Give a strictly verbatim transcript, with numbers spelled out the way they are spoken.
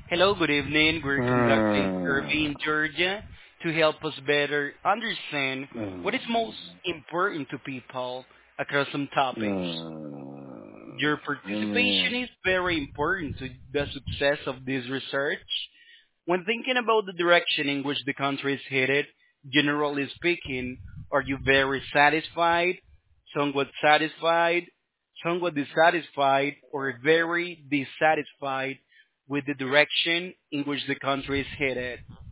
Hello, good evening. We're conducting survey Hmm. in Georgia to help us better understand what is most Hmm. important to people across some topics. Hmm. Your Hmm. participation is very important to the success of this research. When thinking about the direction in which the country is headed, generally speaking, are you very satisfied, somewhat satisfied, somewhat dissatisfied, or very dissatisfied with the direction in which the country is headed?